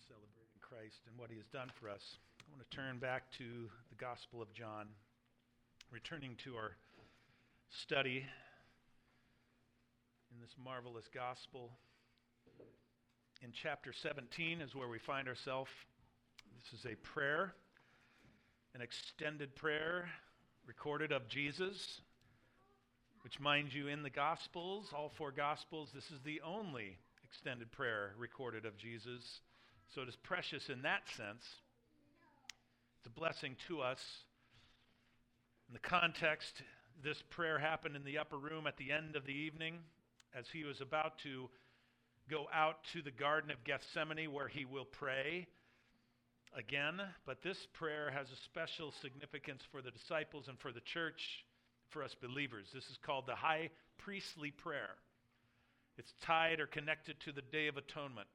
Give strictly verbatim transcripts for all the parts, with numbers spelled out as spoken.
celebrating Christ and what he has done for us. I want to turn back to the Gospel of John, returning to our study in this marvelous gospel. In chapter seventeen is where we find ourselves. This is a prayer, an extended prayer recorded of Jesus, which, mind you, in the Gospels, all four Gospels, this is the only extended prayer recorded of Jesus. So it is precious in that sense. It's a blessing to us. In the context, this prayer happened in the upper room at the end of the evening as he was about to go out to the Garden of Gethsemane where he will pray again. But this prayer has a special significance for the disciples and for the church, for us believers. This is called the high priestly prayer. It's tied or connected to the Day of Atonement.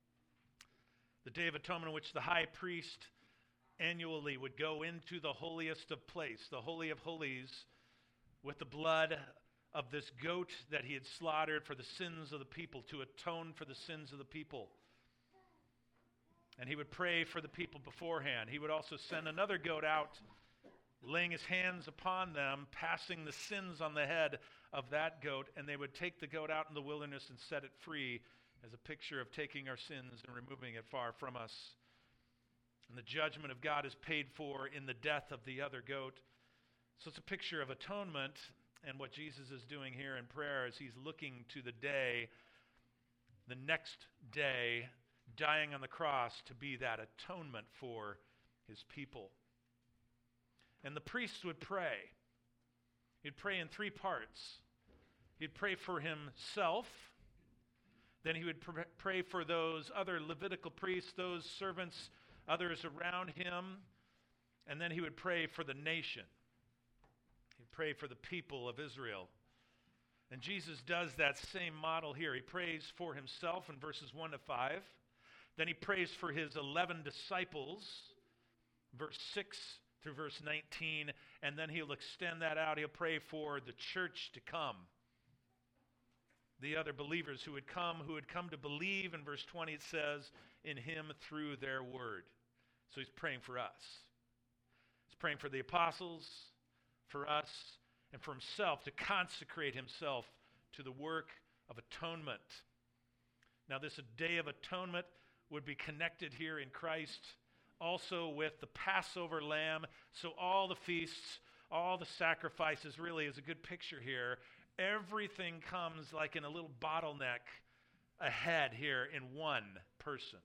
The Day of Atonement in which the high priest annually would go into the holiest of place, the Holy of Holies, with the blood of this goat that he had slaughtered for the sins of the people, to atone for the sins of the people. And he would pray for the people beforehand. He would also send another goat out, laying his hands upon them, passing the sins on the head of that goat, and they would take the goat out in the wilderness and set it free as a picture of taking our sins and removing it far from us. And the judgment of God is paid for in the death of the other goat. So it's a picture of atonement, and what Jesus is doing here in prayer is he's looking to the day, the next day, dying on the cross to be that atonement for his people. And the priests would pray. He'd pray in three parts. He'd pray for himself. Then he would pr- pray for those other Levitical priests, those servants, others around him. And then he would pray for the nation. He'd pray for the people of Israel. And Jesus does that same model here. He prays for himself in verses one to five. Then he prays for his eleven disciples, verse six through verse nineteen. And then he'll extend that out. He'll pray for the church to come, the other believers who would come, who would come to believe. In verse twenty it says, in him through their word. So he's praying for us. He's praying for the apostles, for us, and for himself to consecrate himself to the work of atonement. Now this Day of Atonement would be connected here in Christ also with the Passover lamb. So all the feasts, all the sacrifices really is a good picture here. Everything comes like in a little bottleneck ahead here in one person.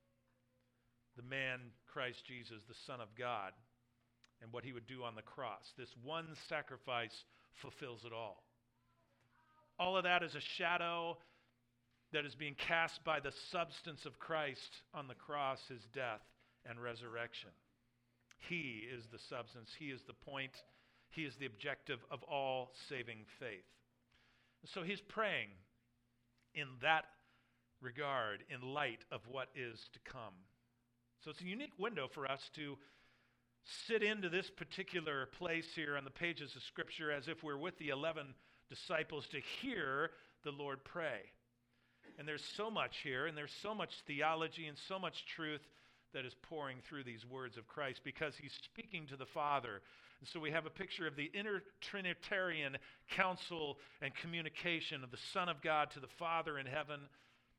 The man, Christ Jesus, the Son of God, and what he would do on the cross. This one sacrifice fulfills it all. All of that is a shadow that is being cast by the substance of Christ on the cross, his death and resurrection. He is the substance. He is the point. He is the objective of all saving faith. So he's praying in that regard, in light of what is to come. So it's a unique window for us to sit into this particular place here on the pages of Scripture as if we're with the eleven disciples to hear the Lord pray. And there's so much here, and there's so much theology and so much truth that is pouring through these words of Christ because he's speaking to the Father. And so we have a picture of the inner Trinitarian counsel and communication of the Son of God to the Father in heaven.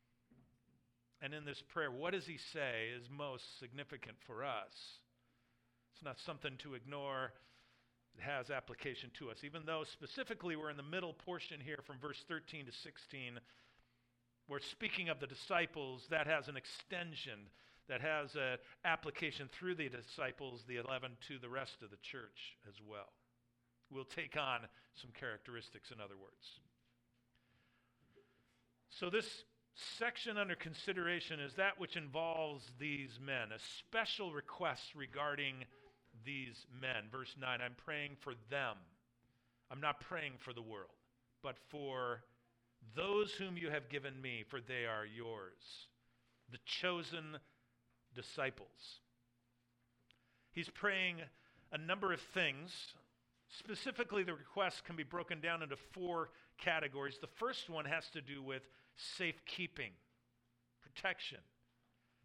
And in this prayer, what does he say is most significant for us? It's not something to ignore. It has application to us. Even though specifically we're in the middle portion here from verse thirteen to sixteen, we're speaking of the disciples. That has an extension, that has an application through the disciples, the eleven, to the rest of the church as well. We'll take on some characteristics, in other words. So this section under consideration is that which involves these men, a special request regarding these men. Verse nine, I'm praying for them. I'm not praying for the world, but for those whom you have given me, for they are yours, the chosen disciples. He's praying a number of things. Specifically, the request can be broken down into four categories. The first one has to do with safekeeping, protection,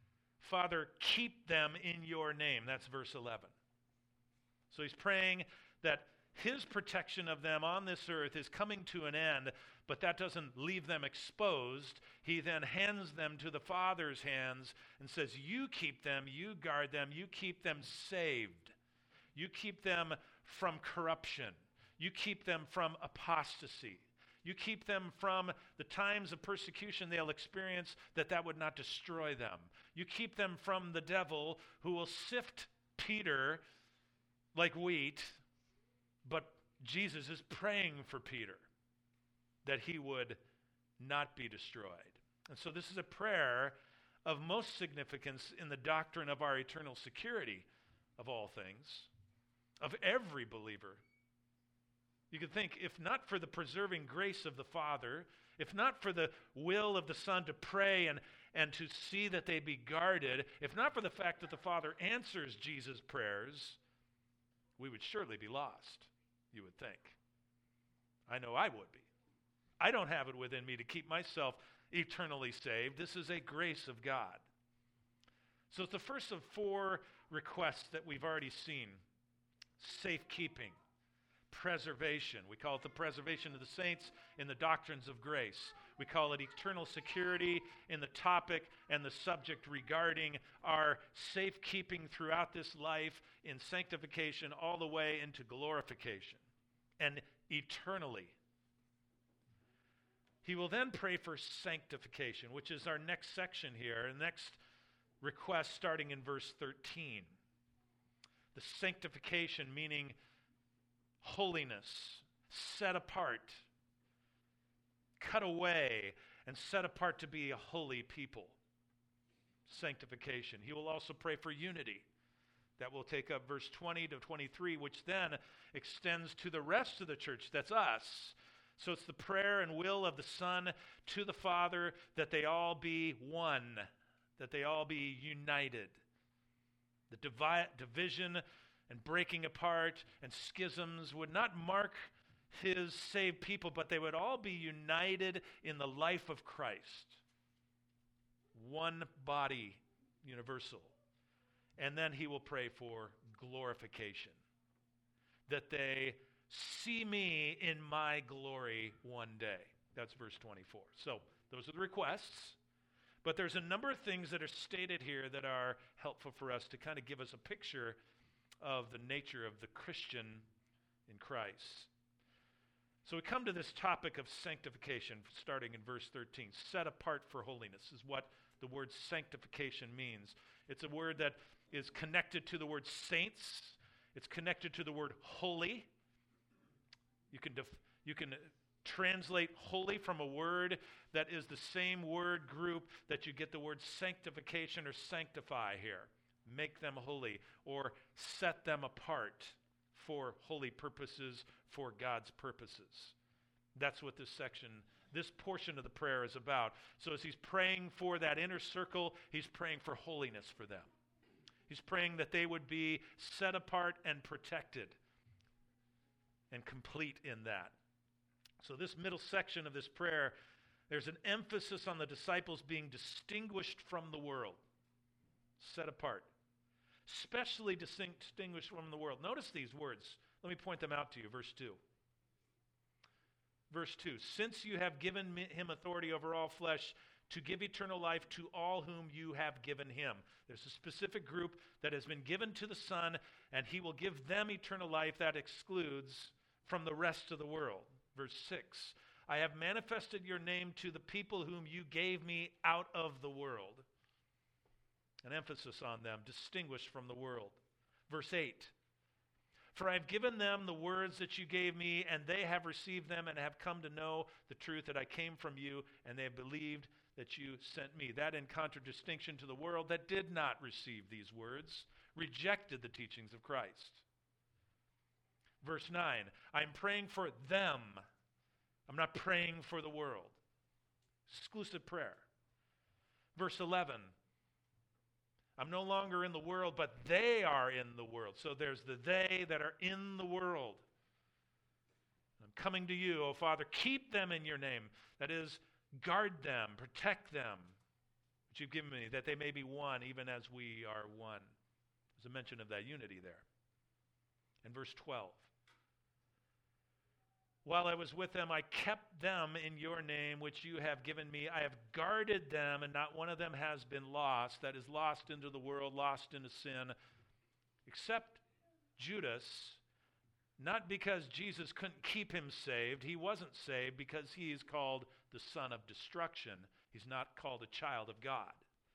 Father, keep them in your name. That's verse eleven. So he's praying that his protection of them on this earth is coming to an end, but that doesn't leave them exposed. He then hands them to the Father's hands and says, you keep them, you guard them, you keep them saved. You keep them from corruption. You keep them from apostasy. You keep them from the times of persecution they'll experience, that that would not destroy them. You keep them from the devil, who will sift Peter like wheat, but Jesus is praying for Peter that he would not be destroyed. And so this is a prayer of most significance in the doctrine of our eternal security of all things, of every believer. You could think, if not for the preserving grace of the Father, if not for the will of the Son to pray and, and to see that they be guarded, if not for the fact that the Father answers Jesus' prayers, we would surely be lost, you would think. I know I would be. I don't have it within me to keep myself eternally saved. This is a grace of God. So it's the first of four requests that we've already seen. Safekeeping, preservation. We call it the preservation of the saints in the doctrines of grace. We call it eternal security in the topic and the subject regarding our safekeeping throughout this life in sanctification all the way into glorification and eternally. He will then pray for sanctification, which is our next section here, the next request starting in verse thirteen. The sanctification meaning holiness, set apart, cut away, and set apart to be a holy people. Sanctification. He will also pray for unity. That will take up verse twenty to twenty-three, which then extends to the rest of the church. That's us. So it's the prayer and will of the Son to the Father that they all be one, that they all be united. The divi- division and breaking apart and schisms would not mark his saved people, but they would all be united in the life of Christ. One body, universal. And then he will pray for glorification, that they see me in my glory one day. That's verse twenty-four. So those are the requests. But there's a number of things that are stated here that are helpful for us to kind of give us a picture of the nature of the Christian in Christ. So we come to this topic of sanctification starting in verse thirteen. Set apart for holiness is what the word sanctification means. It's a word that is connected to the word saints. It's connected to the word holy. You can def- you can translate holy from a word that is the same word group that you get the word sanctification or sanctify here. Make them holy or set them apart for holy purposes, for God's purposes. That's what this section, this portion of the prayer is about. So as he's praying for that inner circle, he's praying for holiness for them. He's praying that they would be set apart and protected and complete in that. So this middle section of this prayer, there's an emphasis on the disciples being distinguished from the world, set apart, specially distinguished from the world. Notice these words. Let me point them out to you. Verse two. Verse two, since you have given him authority over all flesh to give eternal life to all whom you have given him. There's a specific group that has been given to the Son, and he will give them eternal life. That excludes from the rest of the world. Verse six, I have manifested your name to the people whom you gave me out of the world. An emphasis on them, distinguished from the world. Verse eight, for I have given them the words that you gave me, and they have received them and have come to know the truth that I came from you, and they have believed that you sent me. That in contradistinction to the world that did not receive these words, rejected the teachings of Christ. Verse nine, I'm praying for them. I'm not praying for the world. Exclusive prayer. Verse eleven, I'm no longer in the world, but they are in the world. So there's the they that are in the world. I'm coming to you, O Father, keep them in your name. That is, guard them, protect them, which you've given me, that they may be one, even as we are one. There's a mention of that unity there. In verse twelve, while I was with them, I kept them in your name, which you have given me. I have guarded them, and not one of them has been lost, that is, lost into the world, lost into sin, except Judas, not because Jesus couldn't keep him saved. He wasn't saved because he is called the son of destruction. He's not called a child of God.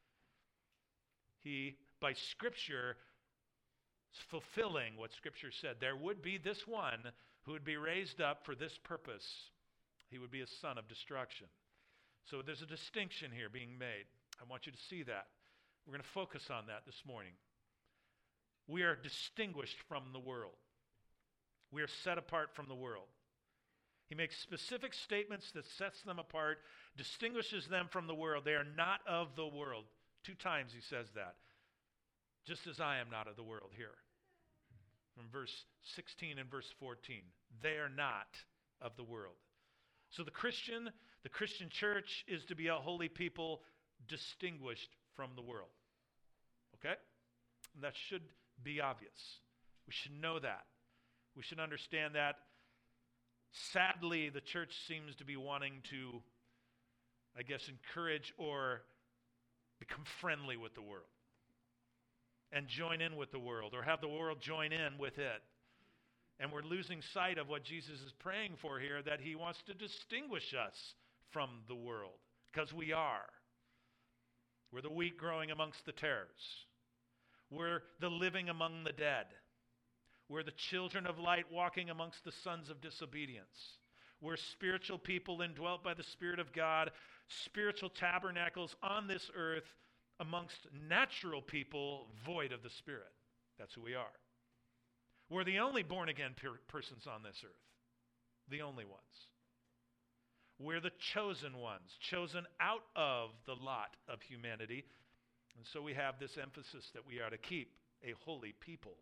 He, by Scripture, is fulfilling what Scripture said. There would be this one who would be raised up for this purpose. He would be a son of destruction. So there's a distinction here being made. I want you to see that. We're going to focus on that this morning. We are distinguished from the world. We are set apart from the world. He makes specific statements that sets them apart, distinguishes them from the world. They are not of the world. Two times he says that. Just as I am not of the world here. From verse sixteen and verse fourteen. They are not of the world. So the Christian, the Christian church is to be a holy people distinguished from the world. Okay? And that should be obvious. We should know that. We should understand that. Sadly, the church seems to be wanting to, I guess, encourage or become friendly with the world and join in with the world, or have the world join in with it. And we're losing sight of what Jesus is praying for here, that he wants to distinguish us from the world, because we are. We're the wheat growing amongst the tares. We're the living among the dead. We're the children of light walking amongst the sons of disobedience. We're spiritual people indwelt by the Spirit of God, spiritual tabernacles on this earth amongst natural people void of the Spirit. That's who we are. We're the only born-again per- persons on this earth. The only ones. We're the chosen ones, chosen out of the lot of humanity. And so we have this emphasis that we are to keep a holy people.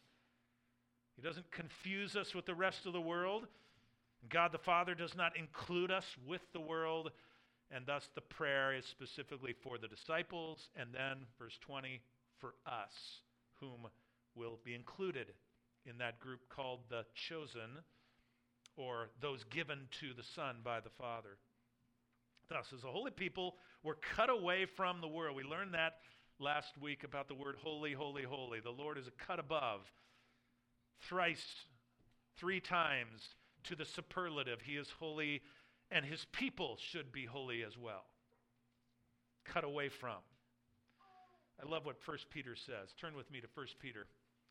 He doesn't confuse us with the rest of the world. God the Father does not include us with the world. And thus the prayer is specifically for the disciples. And then, verse twenty, for us, whom will be included in that group called the chosen, or those given to the Son by the Father. Thus, as a holy people, we're cut away from the world. We learned that last week about the word holy, holy, holy. The Lord is a cut above. Thrice, three times, to the superlative. He is holy, and his people should be holy as well. Cut away from. I love what First Peter says. Turn with me to First Peter.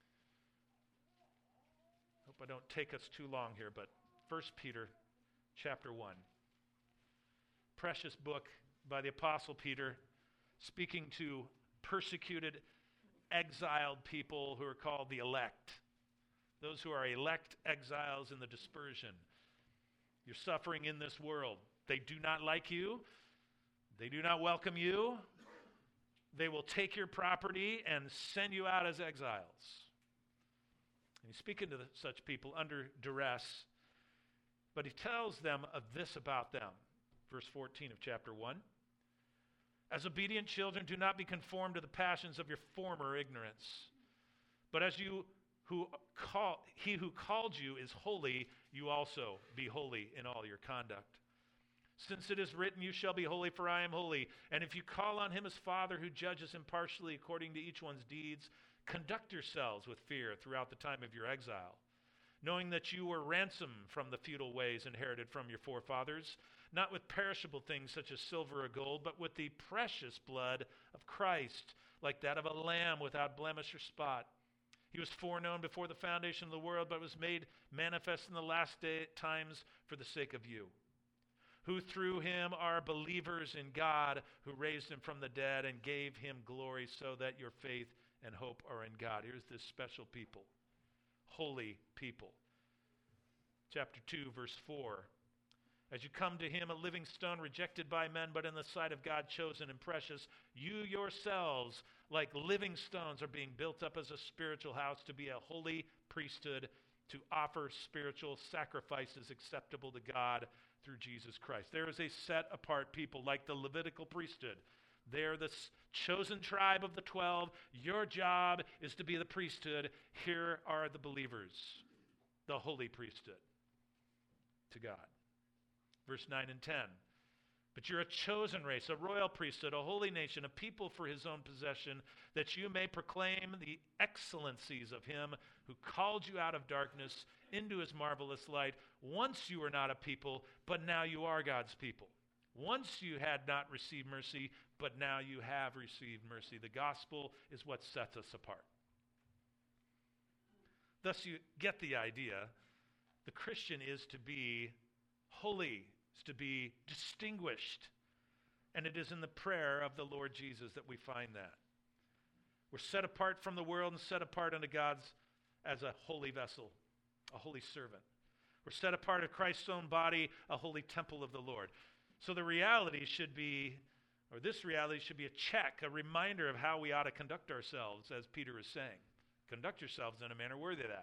Hope I don't take us too long here, but First Peter chapter one. Precious book by the Apostle Peter, speaking to persecuted, exiled people who are called the elect. Those who are elect exiles in the dispersion. You're suffering in this world. They do not like you. They do not welcome you. They will take your property and send you out as exiles. And he's speaking to the, such people under duress, but he tells them of this about them. Verse fourteen of chapter one. As obedient children, do not be conformed to the passions of your former ignorance, but as you who call, he who called you is holy, you also be holy in all your conduct. Since it is written, you shall be holy, for I am holy. And if you call on him as Father who judges impartially according to each one's deeds, conduct yourselves with fear throughout the time of your exile, knowing that you were ransomed from the futile ways inherited from your forefathers, not with perishable things such as silver or gold, but with the precious blood of Christ, like that of a lamb without blemish or spot. He was foreknown before the foundation of the world, but was made manifest in the last day times for the sake of you, who through him are believers in God, who raised him from the dead and gave him glory, so that your faith and hope are in God. Here's this special people, holy people. Chapter two, verse four. As you come to him, a living stone rejected by men, but in the sight of God chosen and precious, you yourselves, like living stones, are being built up as a spiritual house to be a holy priesthood, to offer spiritual sacrifices acceptable to God through Jesus Christ. There is a set apart people like the Levitical priesthood, They're the s- chosen tribe of the twelve. Your job is to be the priesthood. Here are the believers, the holy priesthood to God. Verse nine and ten. But you're a chosen race, a royal priesthood, a holy nation, a people for his own possession, that you may proclaim the excellencies of him who called you out of darkness into his marvelous light. Once you were not a people, but now you are God's people. Once you had not received mercy, but now you have received mercy. The gospel is what sets us apart. Thus you get the idea. The Christian is to be holy, is to be distinguished. And it is in the prayer of the Lord Jesus that we find that. We're set apart from the world and set apart unto God's as a holy vessel, a holy servant. We're set apart of Christ's own body, a holy temple of the Lord. So the reality should be, or this reality should be a check, a reminder of how we ought to conduct ourselves, as Peter is saying. Conduct yourselves in a manner worthy of that.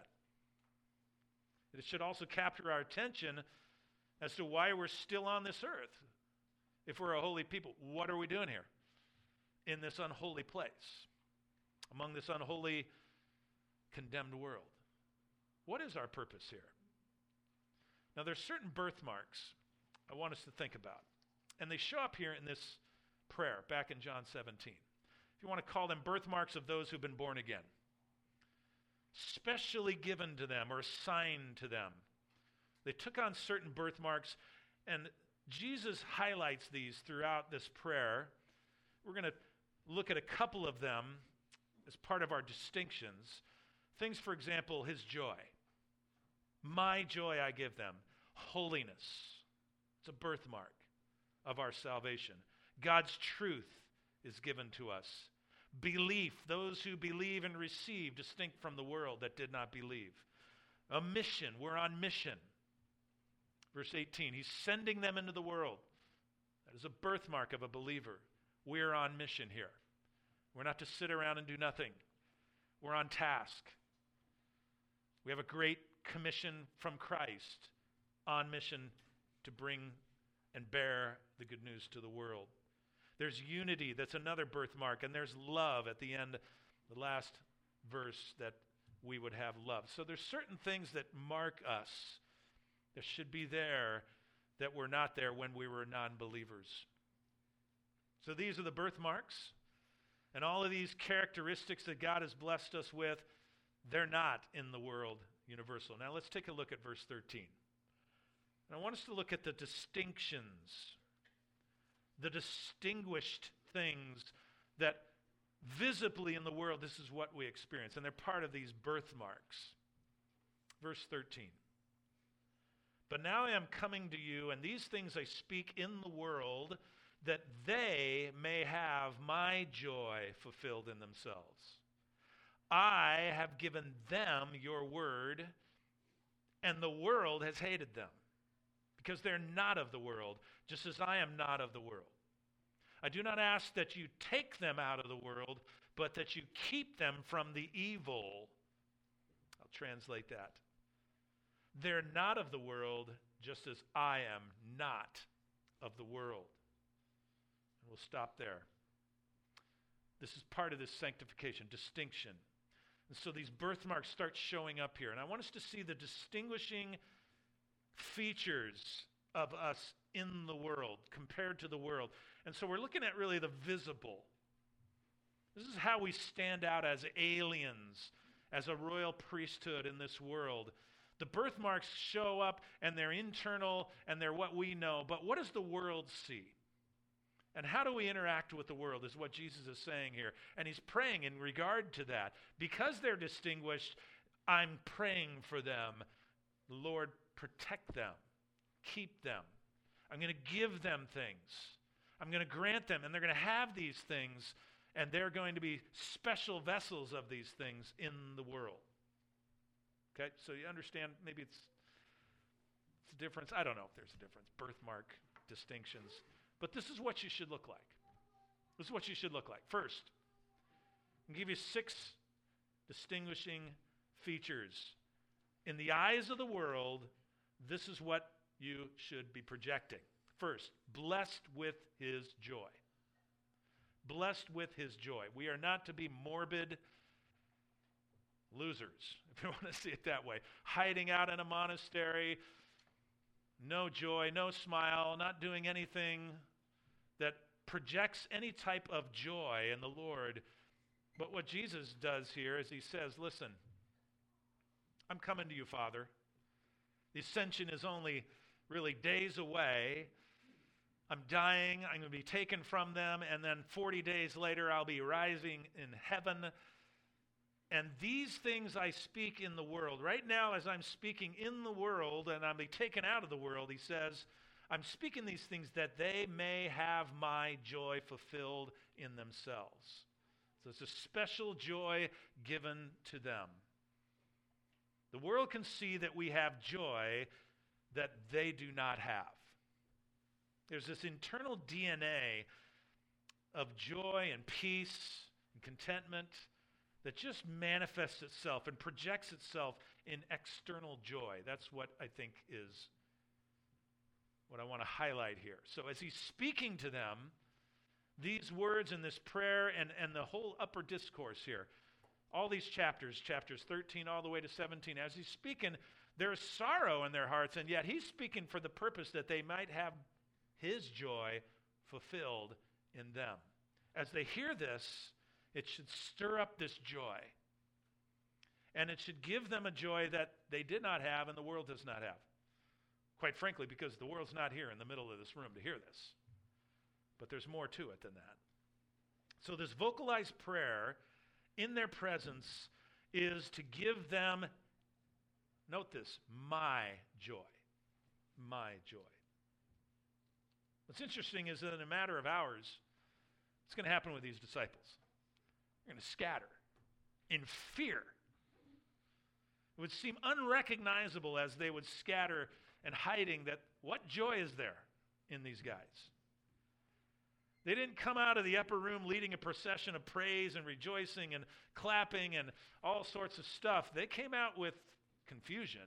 It should also capture our attention as to why we're still on this earth. If we're a holy people, what are we doing here in this unholy place, among this unholy, condemned world? What is our purpose here? Now, there's certain birthmarks I want us to think about, and they show up here in this prayer back in John seventeen. If you want to call them birthmarks of those who've been born again, specially given to them or assigned to them. They took on certain birthmarks, and Jesus highlights these throughout this prayer. We're going to look at a couple of them as part of our distinctions. Things, for example, his joy. My joy I give them. Holiness. It's a birthmark of our salvation. God's truth is given to us. Belief, those who believe and receive, distinct from the world that did not believe. A mission, we're on mission. Verse eighteen, he's sending them into the world. That is a birthmark of a believer. We're on mission here. We're not to sit around and do nothing. We're on task. We have a great commission from Christ, on mission to bring and bear the good news to the world. There's unity, that's another birthmark, and there's love at the end, the last verse, that we would have love. So there's certain things that mark us that should be there that were not there when we were non-believers. So these are the birthmarks, and all of these characteristics that God has blessed us with, they're not in the world universal. Now let's take a look at verse thirteen. And I want us to look at the distinctions, the distinguished things that visibly in the world, this is what we experience, and they're part of these birthmarks. Verse thirteen. But now I am coming to you, and these things I speak in the world, that they may have my joy fulfilled in themselves. I have given them your word, and the world has hated them, because they're not of the world, just as I am not of the world. I do not ask that you take them out of the world, but that you keep them from the evil. I'll translate that. They're not of the world, just as I am not of the world. And we'll stop there. This is part of this sanctification, distinction. And so these birthmarks start showing up here. And I want us to see the distinguishing features of us in the world, compared to the world. And so we're looking at really the visible. This is how we stand out as aliens, as a royal priesthood in this world. The birthmarks show up, and they're internal, and they're what we know. But what does the world see? And how do we interact with the world is what Jesus is saying here. And he's praying in regard to that. Because they're distinguished, I'm praying for them. Lord, protect them. Keep them. I'm going to give them things. I'm going to grant them, and they're going to have these things, and they're going to be special vessels of these things in the world. Okay, so you understand, maybe it's, it's a difference. I don't know if there's a difference. Birthmark, distinctions. But this is what you should look like. This is what you should look like. First, I'll give you six distinguishing features. In the eyes of the world, this is what you should be projecting. First, blessed with his joy. blessed with his joy. We are not to be morbid losers, if you want to see it that way. Hiding out in a monastery, no joy, no smile, not doing anything that projects any type of joy in the Lord. But what Jesus does here is he says, listen, I'm coming to you, Father. The ascension is only really days away. I'm dying. I'm going to be taken from them. And then forty days later, I'll be rising in heaven. And these things I speak in the world. Right now, as I'm speaking in the world and I'll be taken out of the world, he says, I'm speaking these things that they may have my joy fulfilled in themselves. So it's a special joy given to them. The world can see that we have joy that they do not have. There's this internal D N A of joy and peace and contentment that just manifests itself and projects itself in external joy. That's what I think is what I want to highlight here. So as he's speaking to them, these words in this prayer and, and the whole upper discourse here, all these chapters, chapters thirteen all the way to seventeen, as he's speaking, there's sorrow in their hearts, and yet he's speaking for the purpose that they might have his joy fulfilled in them. As they hear this, it should stir up this joy. And it should give them a joy that they did not have and the world does not have. Quite frankly, because the world's not here in the middle of this room to hear this. But there's more to it than that. So this vocalized prayer in their presence is to give them, note this, my joy. My joy. What's interesting is that in a matter of hours, it's going to happen with these disciples. They're going to scatter in fear. It would seem unrecognizable as they would scatter and hiding that what joy is there in these guys? They didn't come out of the upper room leading a procession of praise and rejoicing and clapping and all sorts of stuff. They came out with confusion,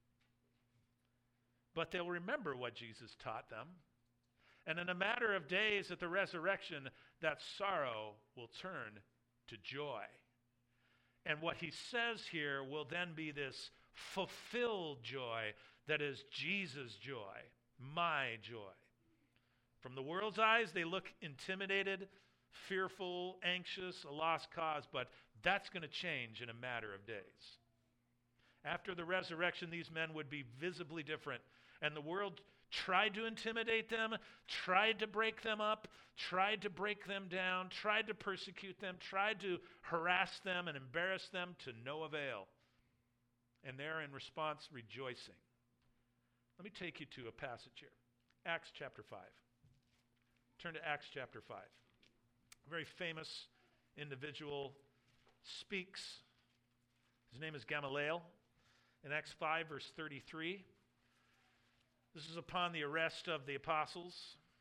but they'll remember what Jesus taught them. And in a matter of days at the resurrection, that sorrow will turn to joy. And what he says here will then be this fulfilled joy that is Jesus' joy, my joy. From the world's eyes, they look intimidated, fearful, anxious, a lost cause, but that's going to change in a matter of days. After the resurrection, these men would be visibly different, and the world tried to intimidate them, tried to break them up, tried to break them down, tried to persecute them, tried to harass them and embarrass them to no avail. And they're in response rejoicing. Let me take you to a passage here. Acts chapter five. Turn to Acts chapter five. A very famous individual speaks. His name is Gamaliel. In Acts five, verse thirty-three, this is upon the arrest of the apostles.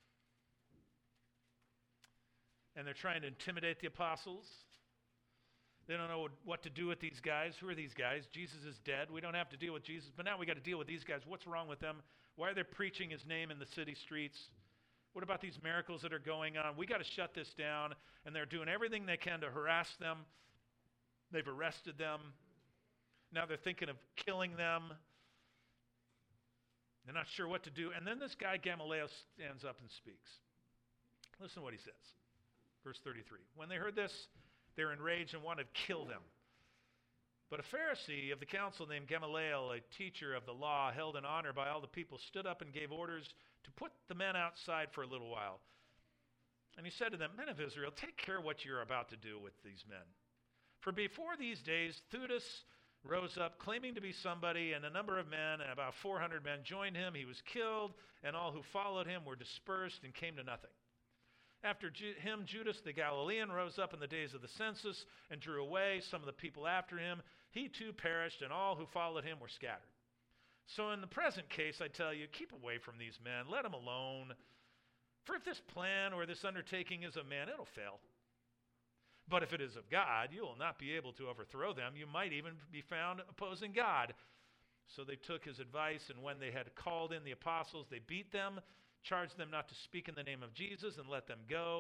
And they're trying to intimidate the apostles. They don't know what to do with these guys. Who are these guys? Jesus is dead. We don't have to deal with Jesus, but now we got to deal with these guys. What's wrong with them? Why are they preaching his name in the city streets? What about these miracles that are going on? We got to shut this down. And they're doing everything they can to harass them. They've arrested them. Now they're thinking of killing them. They're not sure what to do. And then this guy Gamaliel stands up and speaks. Listen to what he says. Verse thirty-three. When they heard this, they were enraged and wanted to kill them. But a Pharisee of the council named Gamaliel, a teacher of the law, held in honor by all the people, stood up and gave orders to put the men outside for a little while. And he said to them, Men of Israel, take care what you're about to do with these men. For before these days, Theudas rose up, claiming to be somebody, and a number of men, and about four hundred men, joined him. He was killed, and all who followed him were dispersed and came to nothing. After Ju- him, Judas the Galilean rose up in the days of the census and drew away some of the people after him. He too perished, and all who followed him were scattered. So in the present case, I tell you, keep away from these men. Let them alone. For if this plan or this undertaking is of man, it'll fail. But if it is of God, you will not be able to overthrow them. You might even be found opposing God. So they took his advice, and when they had called in the apostles, they beat them, charged them not to speak in the name of Jesus, and let them go.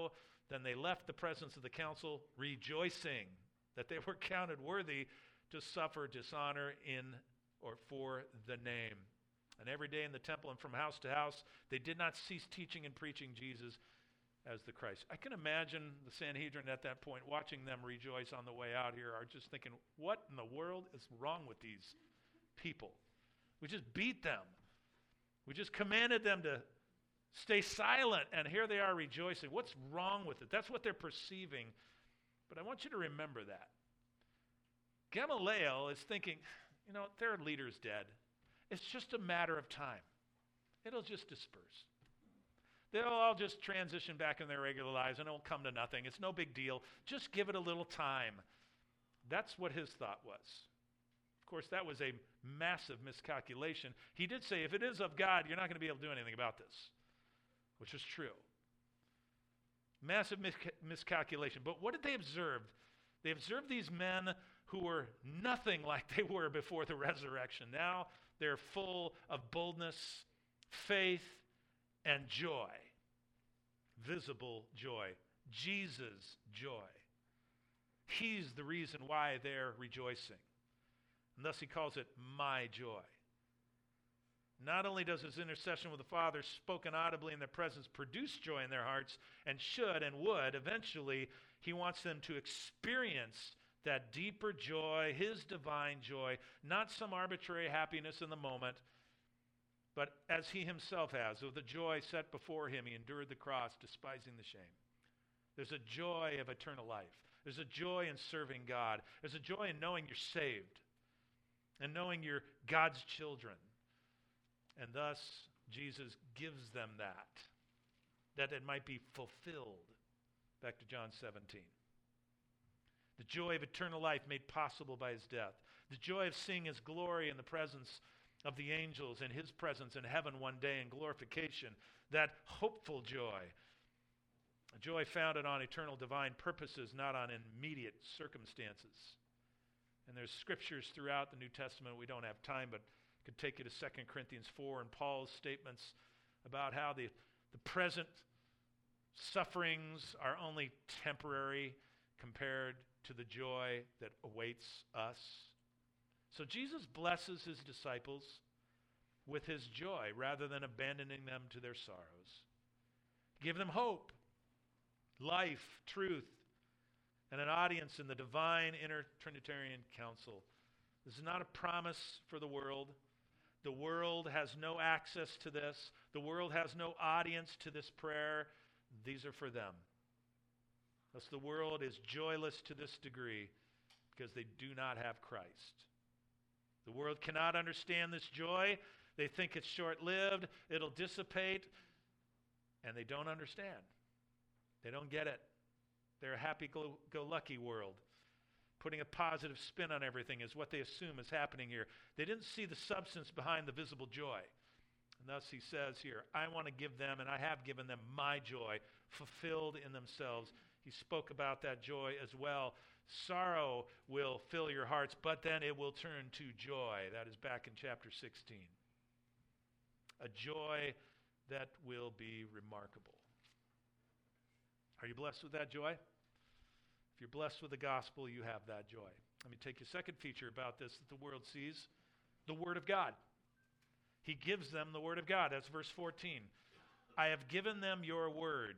Then they left the presence of the council, rejoicing that they were counted worthy to suffer dishonor in or for the name. And every day in the temple and from house to house, they did not cease teaching and preaching Jesus as the Christ. I can imagine the Sanhedrin at that point watching them rejoice on the way out here, are just thinking, what in the world is wrong with these people? We just beat them. We just commanded them to stay silent, and here they are rejoicing. What's wrong with it? That's what they're perceiving. But I want you to remember that. Gamaliel is thinking, you know, their leader's dead. It's just a matter of time. It'll just disperse. They'll all just transition back in their regular lives, and it'll come to nothing. It's no big deal. Just give it a little time. That's what his thought was. Of course, that was a massive miscalculation. He did say, if it is of God, you're not going to be able to do anything about this, which is true. Massive mis- miscalculation. But what did they observe? They observed these men who were nothing like they were before the resurrection. Now they're full of boldness, faith, and joy. Visible joy. Jesus' joy. He's the reason why they're rejoicing. And thus he calls it my joy. Not only does his intercession with the Father, spoken audibly in their presence, produce joy in their hearts, and should and would, eventually, he wants them to experience that deeper joy, his divine joy, not some arbitrary happiness in the moment, but as he himself has, with the joy set before him, he endured the cross, despising the shame. There's a joy of eternal life. There's a joy in serving God. There's a joy in knowing you're saved and knowing you're God's children. And thus, Jesus gives them that, that it might be fulfilled. Back to John seventeen. The joy of eternal life made possible by his death. The joy of seeing his glory in the presence of the angels, and his presence in heaven one day in glorification. That hopeful joy. A joy founded on eternal divine purposes, not on immediate circumstances. And there's scriptures throughout the New Testament. We don't have time, but I could take you to Second Corinthians four and Paul's statements about how the, the present sufferings are only temporary compared to the joy that awaits us. So Jesus blesses his disciples with his joy rather than abandoning them to their sorrows. Give them hope, life, truth, and an audience in the divine inner Trinitarian council. This is not a promise for the world. The world has no access to this. The world has no audience to this prayer. These are for them. Thus the world is joyless to this degree because they do not have Christ. The world cannot understand this joy. They think it's short-lived, it'll dissipate, and they don't understand. They don't get it. They're a happy-go-lucky world. Putting a positive spin on everything is what they assume is happening here. They didn't see the substance behind the visible joy. And thus he says here, I want to give them, and I have given them my joy, fulfilled in themselves. He spoke about that joy as well. Sorrow will fill your hearts, but then it will turn to joy. That is back in chapter sixteen. A joy that will be remarkable. Are you blessed with that joy? If you're blessed with the gospel, you have that joy. Let me take you a second feature about this that the world sees. The Word of God. He gives them the Word of God. That's verse fourteen. I have given them your word.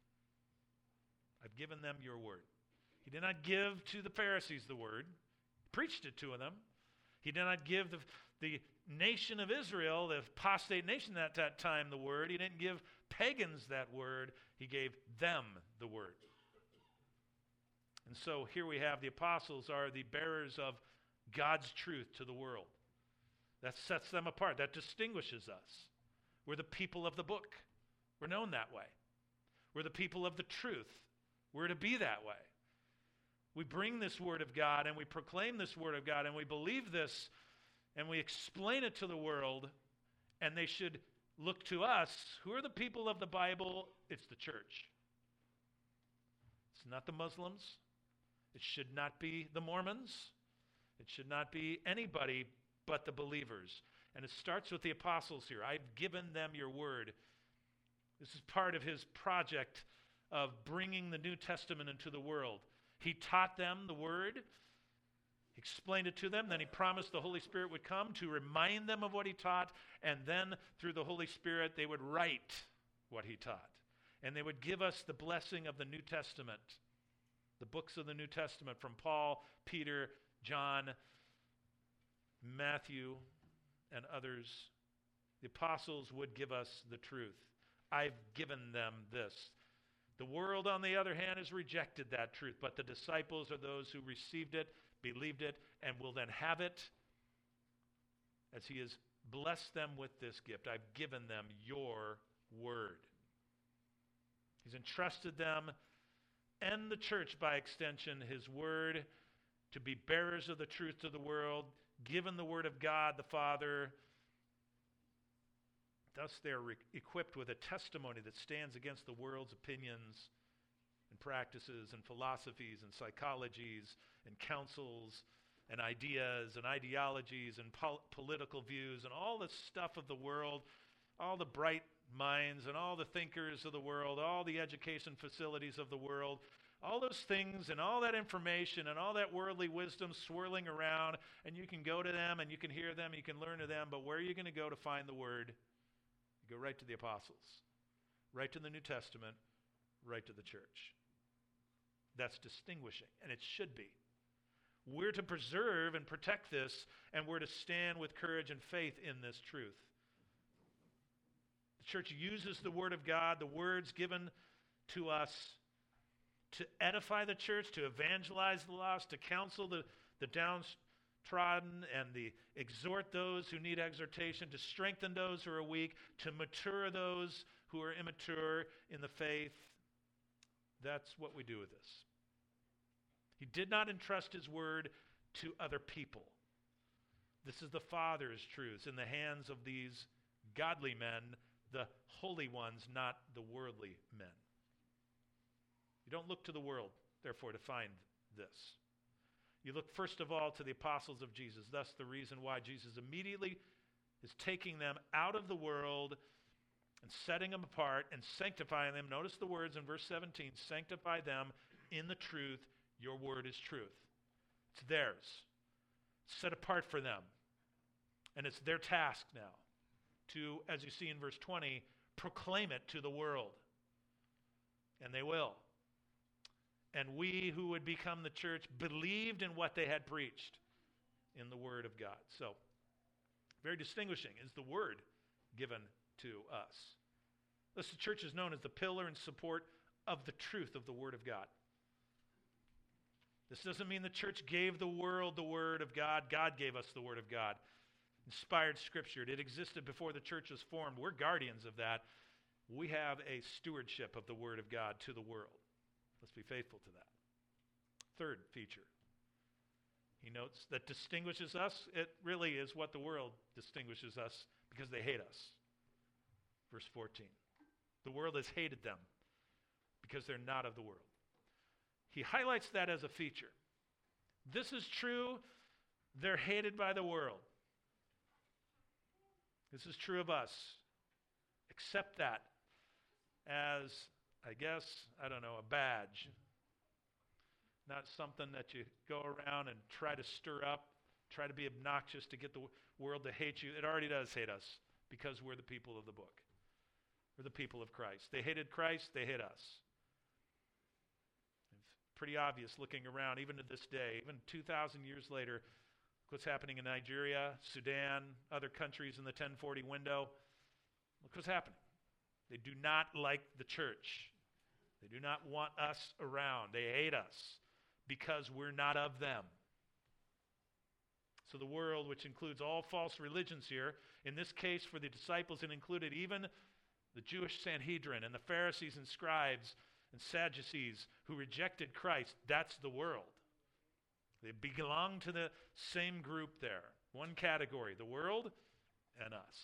I've given them your word. He did not give to the Pharisees the word. He preached it to them. He did not give the, the nation of Israel, the apostate nation at that time, the word. He didn't give pagans that word. He gave them the word. And so here we have the apostles are the bearers of God's truth to the world. That sets them apart. That distinguishes us. We're the people of the book. We're known that way. We're the people of the truth. We're to be that way. We bring this word of God and we proclaim this word of God and we believe this and we explain it to the world, and they should look to us. Who are the people of the Bible? It's the church. It's not the Muslims. It should not be the Mormons. It should not be anybody but the believers. And it starts with the apostles here. I've given them your word. This is part of his project of bringing the New Testament into the world. He taught them the Word, explained it to them, then he promised the Holy Spirit would come to remind them of what he taught, and then through the Holy Spirit they would write what he taught. And they would give us the blessing of the New Testament, the books of the New Testament from Paul, Peter, John, Matthew, and others. The apostles would give us the truth. I've given them this. The world, on the other hand, has rejected that truth, but the disciples are those who received it, believed it, and will then have it as he has blessed them with this gift. I've given them your word. He's entrusted them and the church, by extension, his word, to be bearers of the truth to the world, given the word of God the Father. Thus they are re- equipped with a testimony that stands against the world's opinions and practices and philosophies and psychologies and counsels and ideas and ideologies and pol- political views and all the stuff of the world, all the bright minds and all the thinkers of the world, all the education facilities of the world, all those things and all that information and all that worldly wisdom swirling around, and you can go to them and you can hear them, you can learn to them, but where are you going to go to find the word? You go right to the apostles, right to the New Testament, right to the church. That's distinguishing, and it should be. We're to preserve and protect this, and we're to stand with courage and faith in this truth. The church uses the word of God, the words given to us, to edify the church, to evangelize the lost, to counsel the, the downtrodden, and the exhort those who need exhortation, to strengthen those who are weak, to mature those who are immature in the faith. That's what we do with this. He did not entrust his word to other people. This is the Father's truths in the hands of these godly men, the holy ones, not the worldly men. You don't look to the world, therefore, to find this. You look first of all to the apostles of Jesus. Thus the reason why Jesus immediately is taking them out of the world and setting them apart and sanctifying them. Notice the words in verse seventeen, sanctify them in the truth. Your word is truth. It's theirs. Set apart for them. And it's their task now to, as you see in verse twenty, proclaim it to the world. And they will. And we who would become the church believed in what they had preached in the word of God. So, very distinguishing is the word given to us. Thus, the church is known as the pillar and support of the truth of the word of God. This doesn't mean the church gave the world the word of God. God gave us the word of God. Inspired scripture. It existed before the church was formed. We're guardians of that. We have a stewardship of the word of God to the world. Let's be faithful to that. Third feature he notes that distinguishes us. It really is what the world distinguishes us, because they hate us. Verse fourteen. The world has hated them because they're not of the world. He highlights that as a feature. This is true. They're hated by the world. This is true of us. Accept that as, I guess, I don't know, a badge. Not something that you go around and try to stir up, try to be obnoxious to get the world to hate you. It already does hate us because we're the people of the book. We're the people of Christ. They hated Christ, they hate us. It's pretty obvious looking around, even to this day, even two thousand years later, what's happening in Nigeria, Sudan, other countries in the ten forty window. Look what's happening. They do not like the church. They do not want us around. They hate us because we're not of them. So the world, which includes all false religions here, in this case for the disciples, it included even the Jewish Sanhedrin and the Pharisees and scribes and Sadducees who rejected Christ. That's the world. They belong to the same group there. One category, the world and us.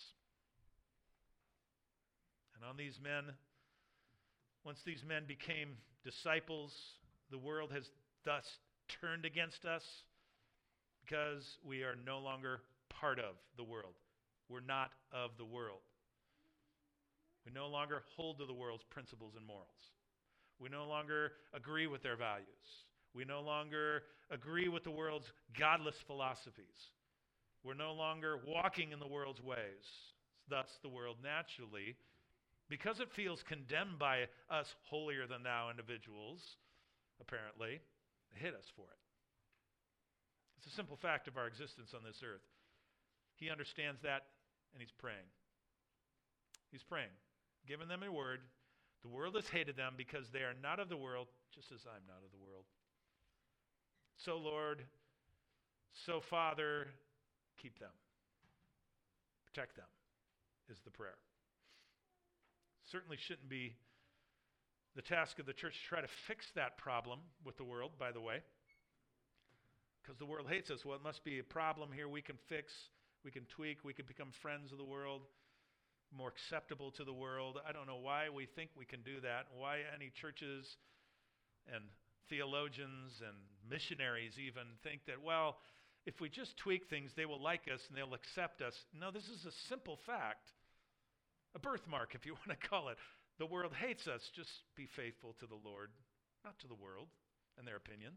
And on these men, once these men became disciples, the world has thus turned against us because we are no longer part of the world. We're not of the world. We no longer hold to the world's principles and morals. We no longer agree with their values. We no longer agree with the world's godless philosophies. We're no longer walking in the world's ways. Thus, the world naturally, because it feels condemned by us holier-than-thou individuals, apparently, they hate us for it. It's a simple fact of our existence on this earth. He understands that, and he's praying. He's praying, giving them a word. The world has hated them because they are not of the world, just as I'm not of the world. So, Lord, so, Father, keep them. Protect them, is the prayer. Certainly shouldn't be the task of the church to try to fix that problem with the world, by the way, because the world hates us. Well, it must be a problem here we can fix, we can tweak, we can become friends of the world, more acceptable to the world. I don't know why we think we can do that, why any churches and theologians and missionaries even think that, well, if we just tweak things, they will like us and they'll accept us. No, this is a simple fact, a birthmark, if you want to call it. The world hates us. Just be faithful to the Lord, not to the world and their opinions.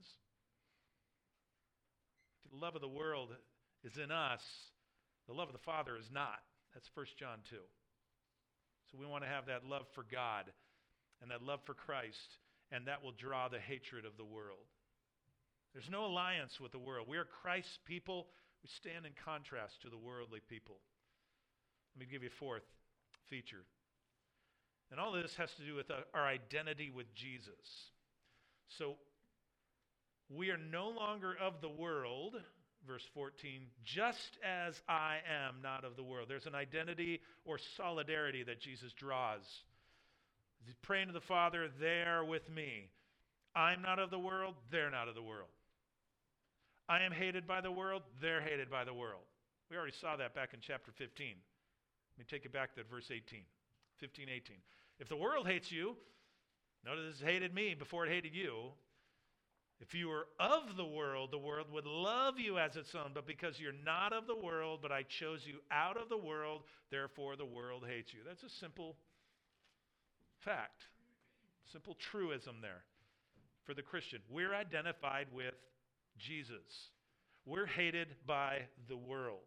If the love of the world is in us, the love of the Father is not. That's First John two. So we want to have that love for God and that love for Christ, and that will draw the hatred of the world. There's no alliance with the world. We are Christ's people. We stand in contrast to the worldly people. Let me give you a fourth feature. And all this has to do with our identity with Jesus. So we are no longer of the world, verse fourteen, just as I am not of the world. There's an identity or solidarity that Jesus draws. He's praying to the Father, they're with me. I'm not of the world, they're not of the world. I am hated by the world, they're hated by the world. We already saw that back in chapter fifteen. Let me take it back to verse eighteen. fifteen, eighteen. If the world hates you, notice it hated me before it hated you. If you were of the world, the world would love you as its own. But because you're not of the world, but I chose you out of the world, therefore the world hates you. That's a simple fact, simple truism there for the Christian. We're identified with Jesus. We're hated by the world.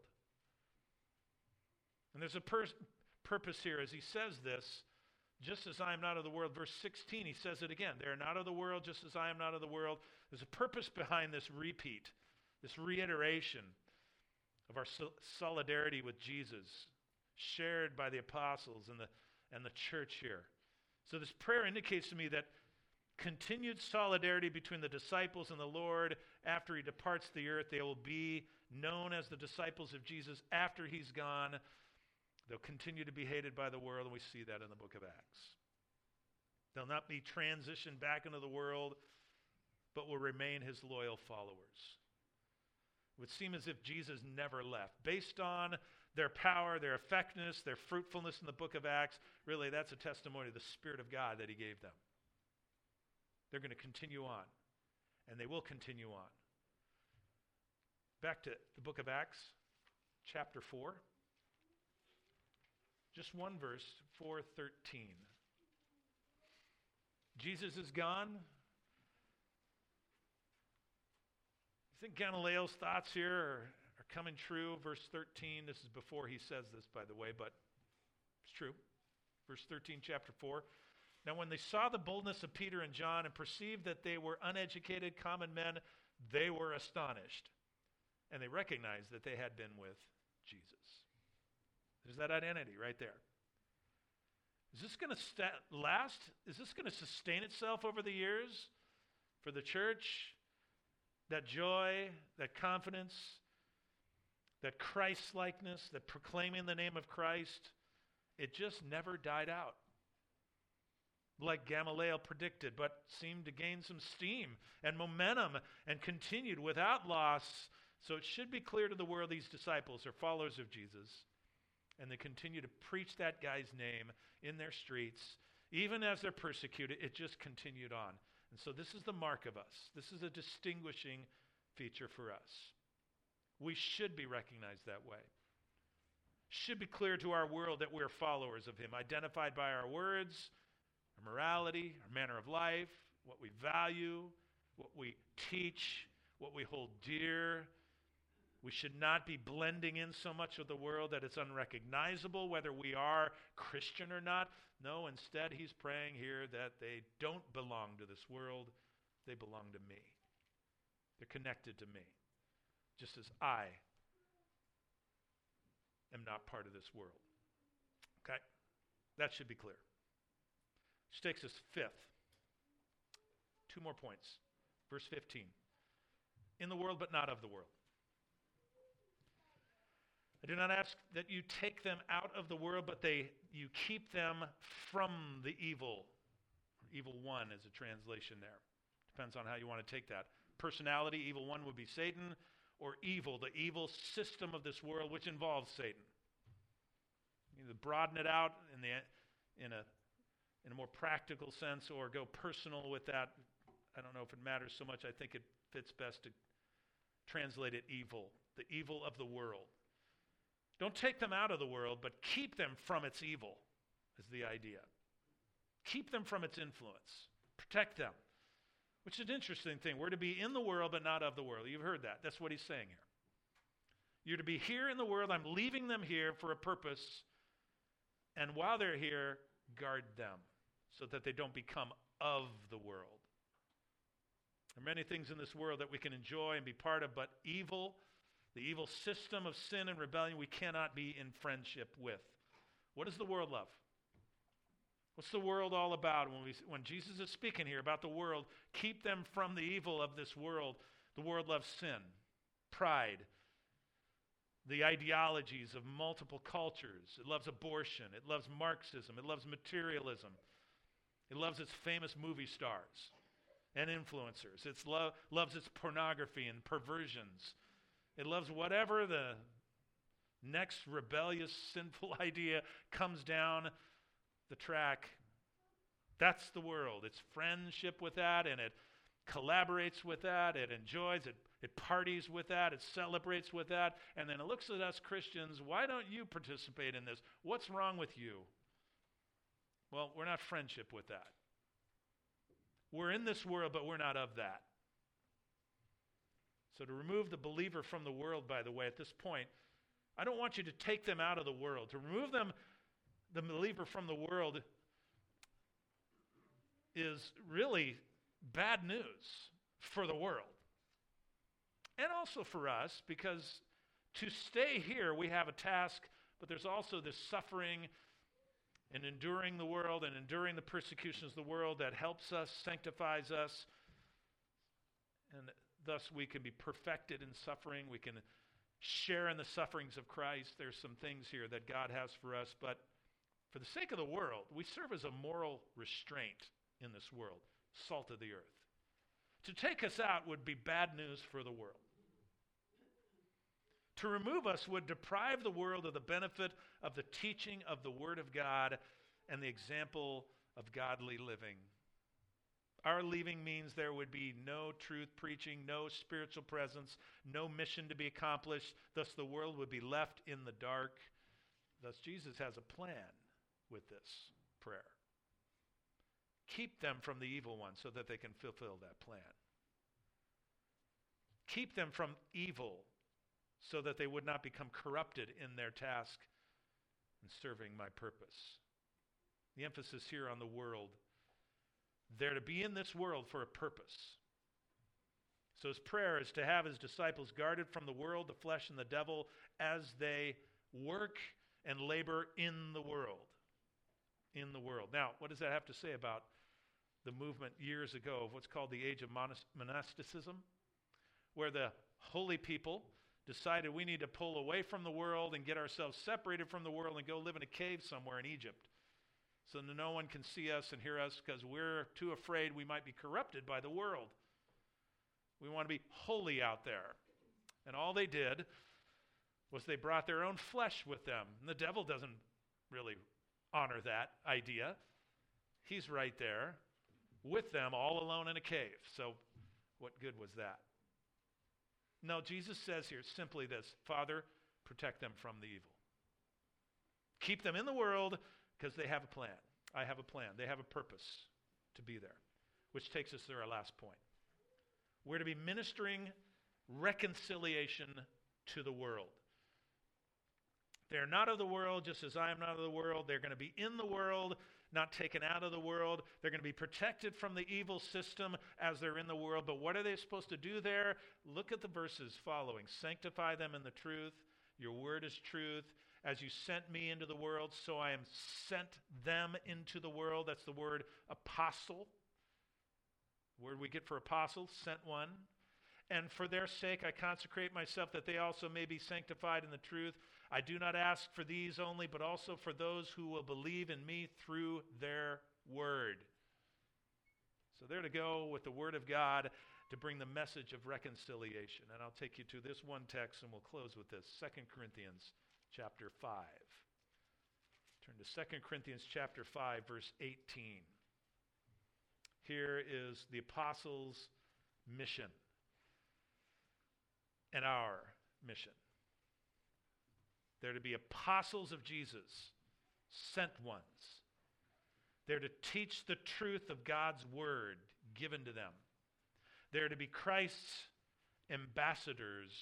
And there's a pur- purpose here as he says this. Just as I am not of the world, verse sixteen, he says it again. They are not of the world, just as I am not of the world. There's a purpose behind this repeat, this reiteration of our sol- solidarity with Jesus, shared by the apostles and the, and the church here. So this prayer indicates to me that continued solidarity between the disciples and the Lord after he departs the earth. They will be known as the disciples of Jesus after he's gone. They'll continue to be hated by the world, and we see that in the book of Acts. They'll not be transitioned back into the world, but will remain his loyal followers. It would seem as if Jesus never left. Based on their power, their effectiveness, their fruitfulness in the book of Acts, really that's a testimony of the Spirit of God that he gave them. They're going to continue on, and they will continue on. Back to the book of Acts, chapter four. Just one verse, four thirteen. Jesus is gone. You think Galileo's thoughts here are, are coming true? Verse thirteen, this is before he says this, by the way, but it's true. Verse thirteen, chapter four. Now when they saw the boldness of Peter and John and perceived that they were uneducated, common men, they were astonished. And they recognized that they had been with Jesus. There's that identity right there. Is this going to st- last? Is this going to sustain itself over the years for the church? That joy, that confidence, that Christ-likeness, that proclaiming the name of Christ, it just never died out. Like Gamaliel predicted, but seemed to gain some steam and momentum and continued without loss. So it should be clear to the world these disciples are followers of Jesus. And they continue to preach that guy's name in their streets. Even as they're persecuted, it just continued on. And so this is the mark of us. This is a distinguishing feature for us. We should be recognized that way. Should be clear to our world that we're followers of him, identified by our words, our morality, our manner of life, what we value, what we teach, what we hold dear. We should not be blending in so much with the world that it's unrecognizable whether we are Christian or not. No, instead he's praying here that they don't belong to this world. They belong to me. They're connected to me, just as I am not part of this world. Okay? That should be clear. Which takes us fifth. Two more points. Verse fifteen. In the world, but not of the world. I do not ask that you take them out of the world, but they you keep them from the evil. Evil one is a translation there. Depends on how you want to take that. Personality, evil one would be Satan, or evil, the evil system of this world, which involves Satan. Either broaden it out in the in a in a more practical sense, or go personal with that. I don't know if it matters so much. I think it fits best to translate it evil, the evil of the world. Don't take them out of the world, but keep them from its evil, is the idea. Keep them from its influence. Protect them, which is an interesting thing. We're to be in the world, but not of the world. You've heard that. That's what he's saying here. You're to be here in the world. I'm leaving them here for a purpose. And while they're here, guard them so that they don't become of the world. There are many things in this world that we can enjoy and be part of, but evil, the evil system of sin and rebellion, we cannot be in friendship with. What does the world love? What's the world all about? When we, when Jesus is speaking here about the world, keep them from the evil of this world. The world loves sin, pride, the ideologies of multiple cultures. It loves abortion. It loves Marxism. It loves materialism. It loves its famous movie stars and influencers. It lo- loves its pornography and perversions. It loves whatever the next rebellious, sinful idea comes down the track. That's the world. It's friendship with that, and it collaborates with that. It enjoys it. It parties with that. It celebrates with that. And then it looks at us Christians. Why don't you participate in this? What's wrong with you? Well, we're not friendship with that. We're in this world, but we're not of that. So to remove the believer from the world, by the way, at this point, I don't want you to take them out of the world. To remove them, the believer from the world, is really bad news for the world. And also for us, because to stay here, we have a task, but there's also this suffering and enduring the world and enduring the persecutions of the world that helps us, sanctifies us, and thus we can be perfected in suffering. We can share in the sufferings of Christ. There's some things here that God has for us, but for the sake of the world, we serve as a moral restraint in this world, salt of the earth. To take us out would be bad news for the world. To remove us would deprive the world of the benefit of the teaching of the Word of God and the example of godly living. Our leaving means there would be no truth preaching, no spiritual presence, no mission to be accomplished. Thus the world would be left in the dark. Thus Jesus has a plan with this prayer. Keep them from the evil one so that they can fulfill that plan. Keep them from evil so that they would not become corrupted in their task in serving my purpose. The emphasis here on the world. They're to be in this world for a purpose. So his prayer is to have his disciples guarded from the world, the flesh, and the devil as they work and labor in the world. In the world. Now, what does that have to say about the movement years ago of what's called the age of monasticism, where the holy people decided we need to pull away from the world and get ourselves separated from the world and go live in a cave somewhere in Egypt so that no one can see us and hear us because we're too afraid we might be corrupted by the world. We want to be holy out there. And all they did was they brought their own flesh with them. And the devil doesn't really honor that idea. He's right there with them all alone in a cave. So what good was that? No, Jesus says here simply this: Father, protect them from the evil. Keep them in the world because they have a plan. I have a plan. They have a purpose to be there, which takes us to our last point. We're to be ministering reconciliation to the world. They're not of the world, just as I am not of the world. They're going to be in the world, not taken out of the world. They're going to be protected from the evil system as they're in the world. But what are they supposed to do there? Look at the verses following. Sanctify them in the truth. Your word is truth. As you sent me into the world, so I am sent them into the world. That's the word apostle. The word we get for apostle, sent one. And for their sake I consecrate myself, that they also may be sanctified in the truth. I do not ask for these only, but also for those who will believe in me through their word. So they're to go with the word of God to bring the message of reconciliation. And I'll take you to this one text, and we'll close with this. Second Corinthians chapter five. Turn to Second Corinthians chapter five, verse eighteen. Here is the apostles' mission and our mission. They're to be apostles of Jesus, sent ones. They're to teach the truth of God's word given to them. They're to be Christ's ambassadors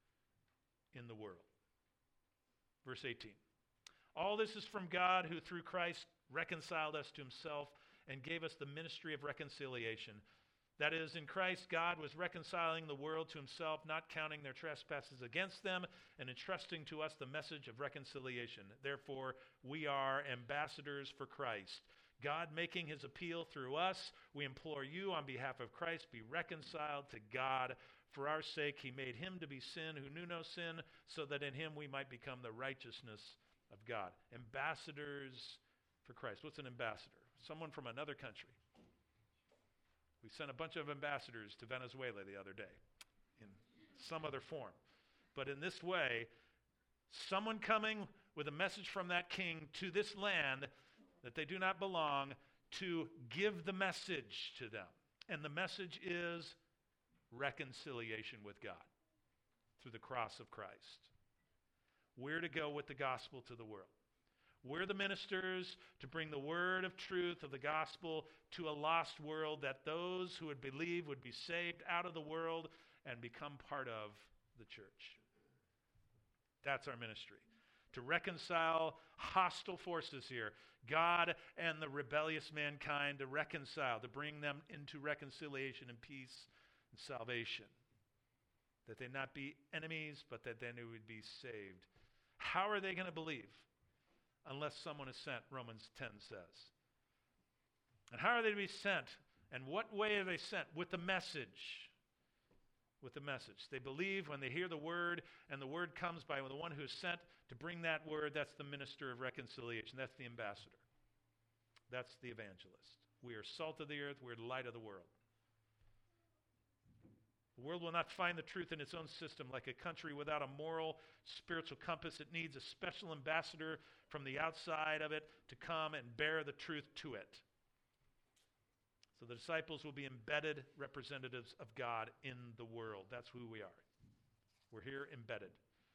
in the world. Verse eighteen. All this is from God, who through Christ reconciled us to himself and gave us the ministry of reconciliation. That is, in Christ, God was reconciling the world to himself, not counting their trespasses against them, and entrusting to us the message of reconciliation. Therefore, we are ambassadors for Christ. God making his appeal through us, we implore you on behalf of Christ, be reconciled to God. For our sake, he made him to be sin who knew no sin, so that in him we might become the righteousness of God. Ambassadors for Christ. What's an ambassador? Someone from another country. We sent a bunch of ambassadors to Venezuela the other day in some other form. But in this way, someone coming with a message from that king to this land that they do not belong, to give the message to them. And the message is reconciliation with God through the cross of Christ. We're to go with the gospel to the world. We're the ministers to bring the word of truth of the gospel to a lost world, that those who would believe would be saved out of the world and become part of the church. That's our ministry. To reconcile hostile forces here, God and the rebellious mankind, to reconcile, to bring them into reconciliation and peace and salvation. That they not be enemies, but that then they would be saved. How are they going to believe? Unless someone is sent, Romans ten says. And how are they to be sent? And what way are they sent? With the message. With the message. They believe when they hear the word, and the word comes by the one who is sent to bring that word. That's the minister of reconciliation. That's the ambassador. That's the evangelist. We are salt of the earth. We're the light of the world. The world will not find the truth in its own system. Like a country without a moral, spiritual compass, it needs a special ambassador from the outside of it to come and bear the truth to it. So the disciples will be embedded representatives of God in the world. That's who we are. We're here embedded.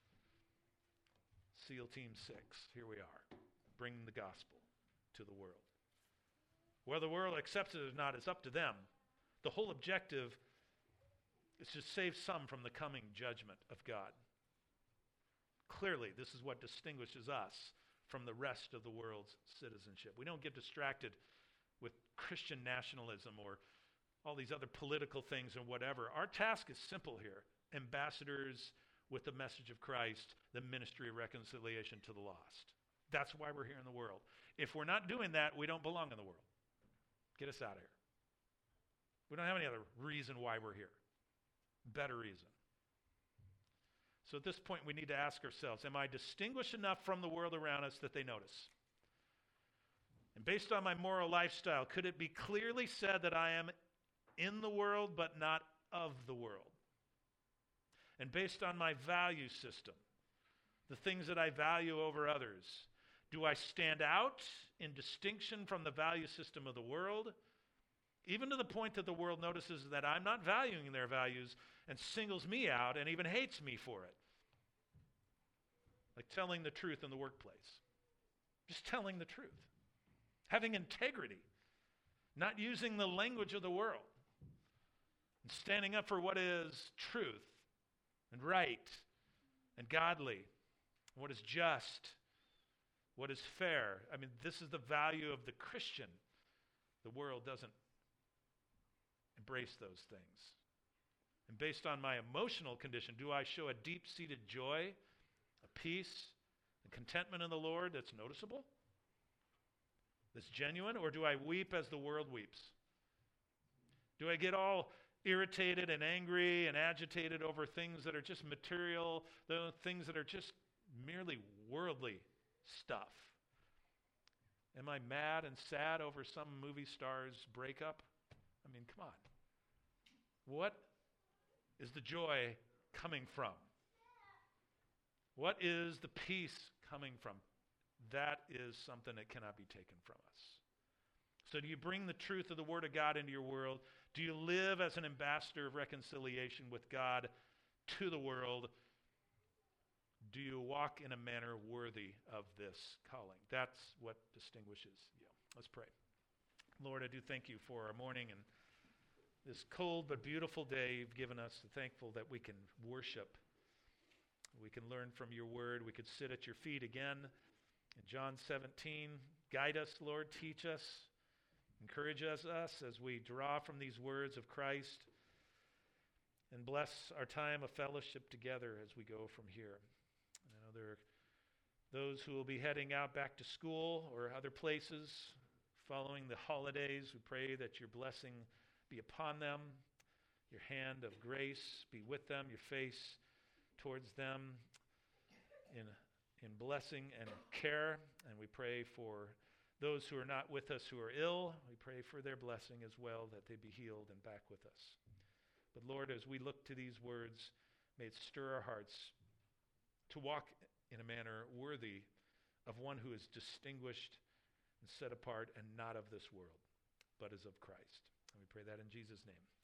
SEAL Team six, here we are, bringing the gospel to the world. Whether the world accepts it or not is up to them. The whole objective is to save some from the coming judgment of God. Clearly, this is what distinguishes us from the rest of the world's citizenship. We don't get distracted with Christian nationalism or all these other political things and whatever. Our task is simple here. Ambassadors with the message of Christ, the ministry of reconciliation to the lost. That's why we're here in the world. If we're not doing that, we don't belong in the world. Get us out of here. We don't have any other reason why we're here. Better reason. So at this point, we need to ask ourselves, am I distinguished enough from the world around us that they notice? And based on my moral lifestyle, could it be clearly said that I am in the world but not of the world? And based on my value system, the things that I value over others, do I stand out in distinction from the value system of the world? Even to the point that the world notices that I'm not valuing their values and singles me out and even hates me for it. Like telling the truth in the workplace. Just telling the truth. having integrity, not using the language of the world, and standing up for what is truth and right and godly, what is just, what is fair. I mean, this is the value of the Christian. The world doesn't embrace those things. And based on my emotional condition, do I show a deep-seated joy, a peace, and contentment in the Lord that's noticeable, that's genuine, or do I weep as the world weeps? Do I get all irritated and angry and agitated over things that are just material, the things that are just merely worldly stuff? Am I mad and sad over some movie star's breakup? I mean, come on. What is the joy coming from? What is the peace coming from? That is something that cannot be taken from us. So do you bring the truth of the Word of God into your world? Do you live as an ambassador of reconciliation with God to the world? Do you walk in a manner worthy of this calling? That's what distinguishes you. Let's pray. Lord, I do thank you for our morning and this cold but beautiful day you've given us. Thankful that we can worship. We can learn from your word. We could sit at your feet again. In John seventeen, guide us, Lord, teach us, encourage us, us as we draw from these words of Christ, and bless our time of fellowship together as we go from here. I know there are those who will be heading out back to school or other places following the holidays. We pray that your blessing be upon them, your hand of grace be with them, your face towards them in, in blessing and care. And we pray for those who are not with us who are ill. We pray for their blessing as well, that they be healed and back with us. But Lord, as we look to these words, may it stir our hearts to walk in a manner worthy of one who is distinguished and set apart and not of this world, but is of Christ. And we pray that in Jesus' name.